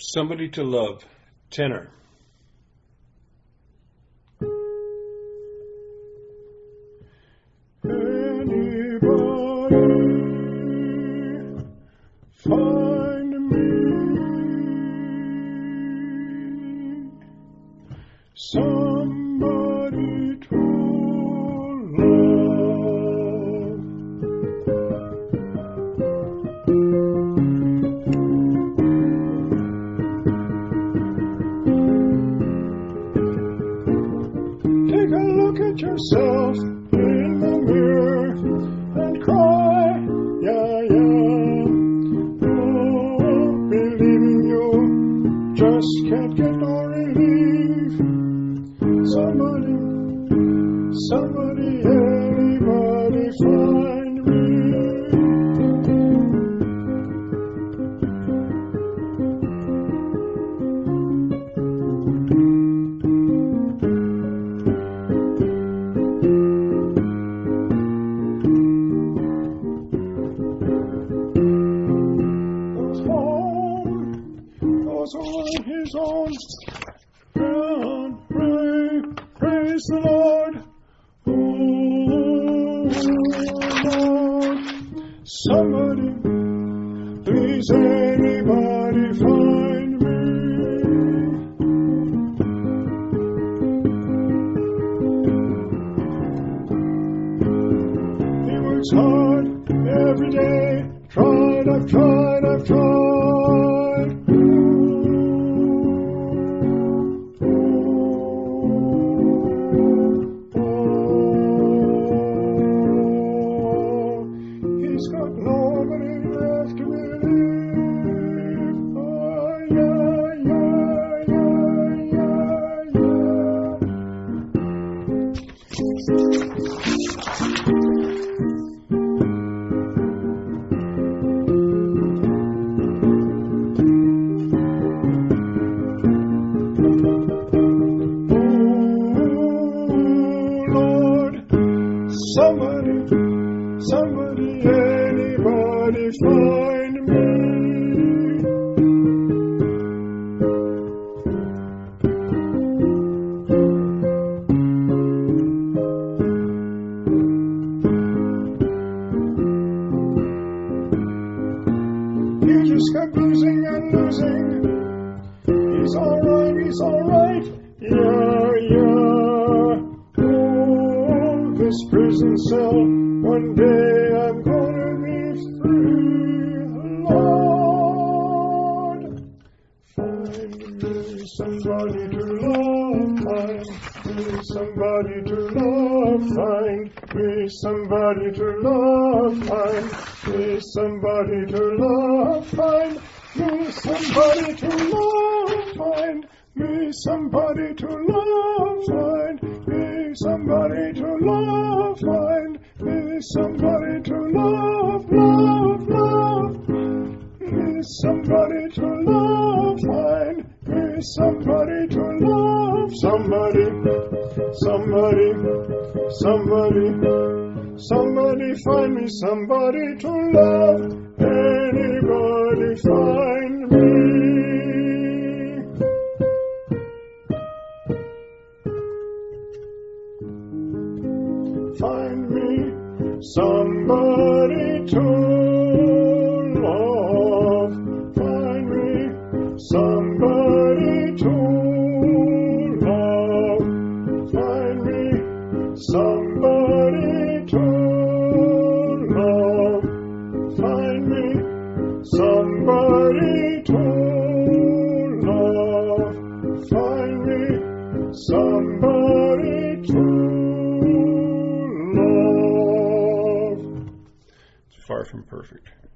Somebody to Love, tenor. Anybody find me somebody to love? Take a look at yourself in the mirror and cry, yeah, yeah. Oh, believing you just can't get no relief. Somebody, anybody find me. Goes on his own ground. Praise the Lord. Oh, Lord. Somebody, please, anybody find me. He works hard every day. I've tried. He's got nobody left to believe. Oh, yeah. Somebody, anybody find me. You just kept losing and losing. He's alright, yeah. Oh, this prison cell, one day I'm gonna be free. Lord, find me somebody to love, find me somebody to love, find me somebody to love, find me somebody to love, find me somebody to love, find me somebody to love, find me somebody to love, find me somebody to love, me somebody to love, find me somebody to love, somebody find me somebody to love, anybody find me. Find me somebody to love. Find me somebody to love. Find me somebody to love. Find me somebody to love. Find me somebody to love. Far from perfect.